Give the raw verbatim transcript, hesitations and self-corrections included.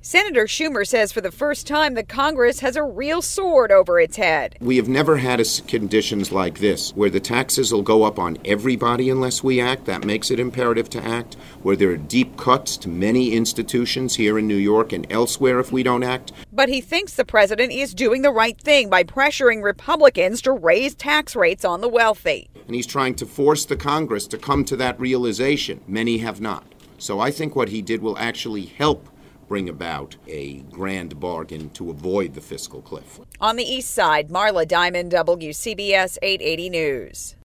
Senator Schumer says for the first time that Congress has a real sword over its head. We have never had a conditions like this, where the taxes will go up on everybody unless we act. That makes it imperative to act. Where there are deep cuts to many institutions here in New York and elsewhere if we don't act. But he thinks the president is doing the right thing by pressuring Republicans to raise tax rates on the wealthy. And he's trying to force the Congress to come to that realization. Many have not. So I think what he did will actually help bring about a grand bargain to avoid the fiscal cliff. On the east side, Marla Diamond, W C B S eight eighty News.